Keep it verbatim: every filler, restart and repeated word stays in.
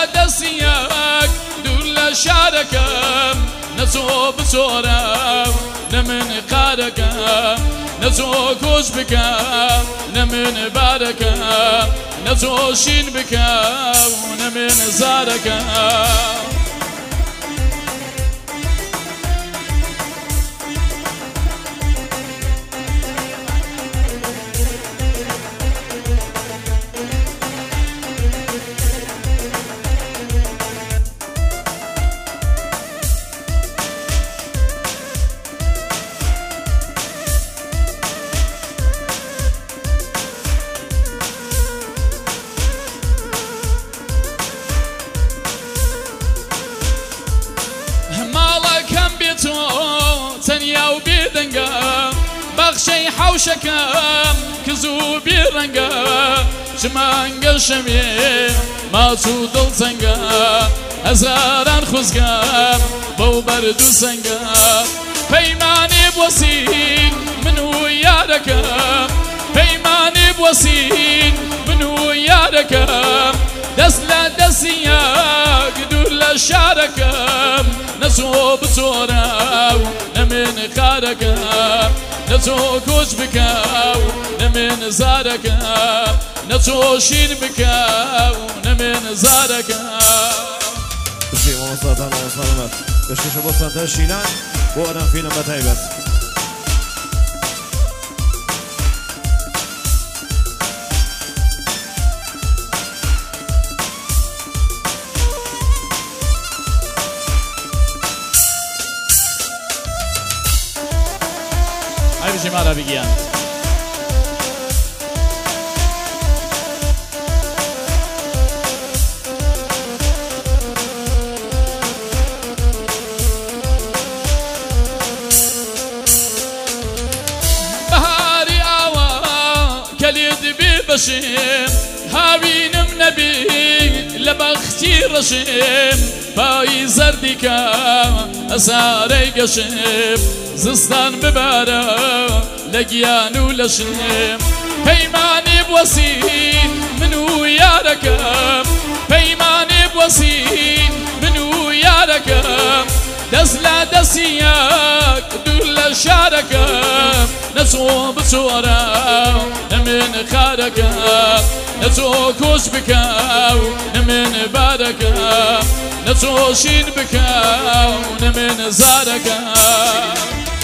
دەستیەک دوور لە شارەکەم نەچۆ بچۆرە نە من قارەکەم نەچۆ کۆچ بکەم نە من بارەکەم نەچۆ شین بکەم نە من زارەکەم تەنیا و بێدەنگە بەخشەی حەوشەکەم کز و بێڕەنگە ژمانگە شەوێ ماچ و دڵتەنگە هەزاران خوزگەم بەو بەرد و سەنگە پەیمانێ بوەسین من و یارەکەم پەیمانێ بوەسین من و یارەکەم دەست لە دەستیەک دوور لە شارەکەم نەچۆ بچۆرە و نە من قارەکەم نەچۆ کۆچ بکە و نە من زارەکەم نەچۆ شین بکە و نە من زارەکەم بشي ومصادان ومصادمات بشيشة بصان تشيلان وأنا فينا بتايبت هاي بجي مالا بيجيان بهاري آوا كليد ببشيم هاوينم نبي لبختي رشيم باي زردكا أساري قشيم زستان ببارە لە گیان و لە شنێم پەیمانێ بوەسین من و یارەکەم پەیمانێ بوەسین من و یارەکەم دەست لە دەستیەک دوور لە شارەکەم نەچۆ بچۆرە نە من قارەکەم نەچۆ کۆچ بکە و نە من بارەکەم نەچۆ شین بکە و نە من زارەکەم